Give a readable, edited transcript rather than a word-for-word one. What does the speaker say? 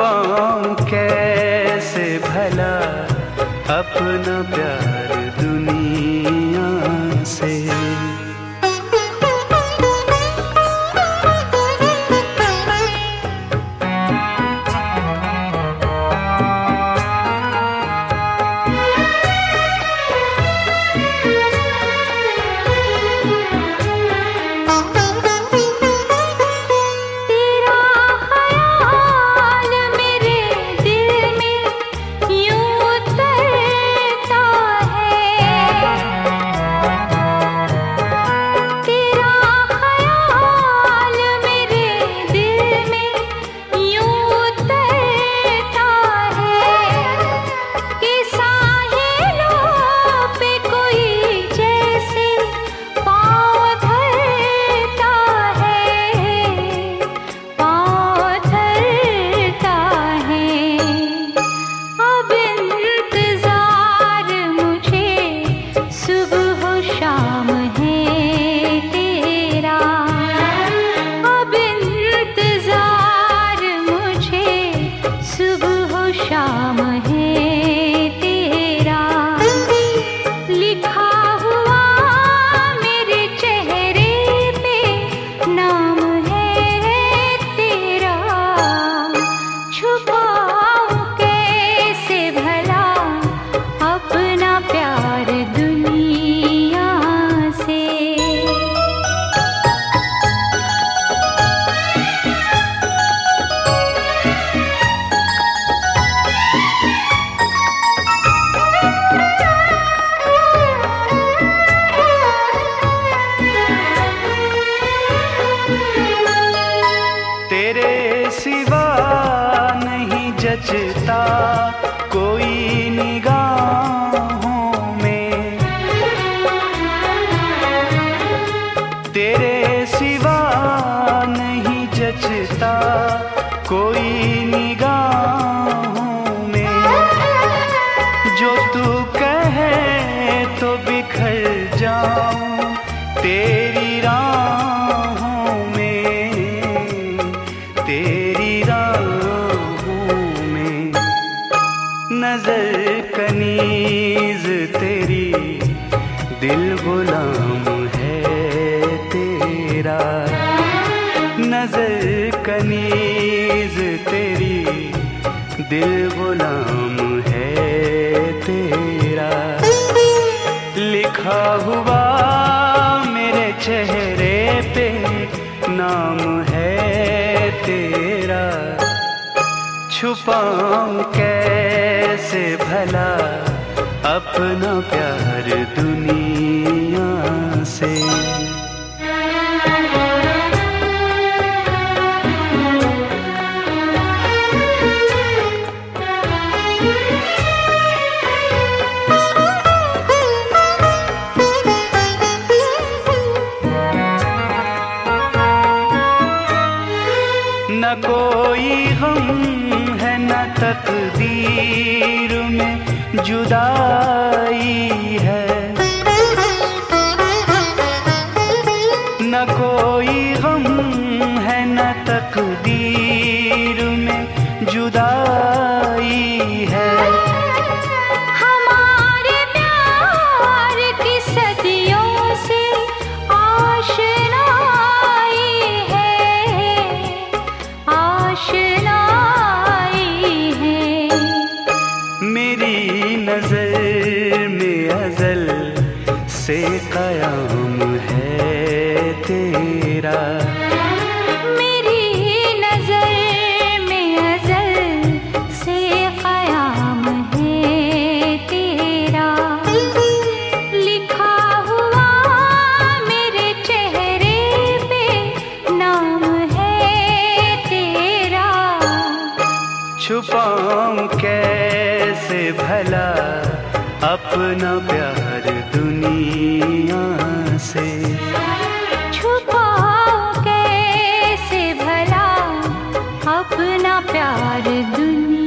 छुपाऊं कैसे भला अपना प्यार दुनिया से। तेरे सिवा नहीं जचता कोई निगाहों में, तेरे सिवा नहीं जचता कोई निगाहों में। जो तू कहे तो बिखर जाऊं तेरी राहों में, तेरी राहों में। नजर कनीज तेरी दिल गुलाम है तेरा, नजर कनीज तेरी दिल गुलाम है तेरा। लिखा हुआ मेरे चेहरे पे नाम है तेरा। छुपाऊं कैसे भला अपना प्यार दुनिया से। न कोई गम है न तकदीर में जुदाई है, न कोई गम है न तकदीर में जुदाई है। हमारे प्यार की सदियों से आशनाई है, आशनाई है। मेरी नजर में अज़ल से क़याम है तेरा, मेरी नजर में अज़ल से क़याम है तेरा। लिखा हुआ मेरे चेहरे पे नाम है तेरा। छुपाऊं कैसे भला अपना प्यार दुनिया से। छुपाऊं कैसे भला अपना प्यार दुनिया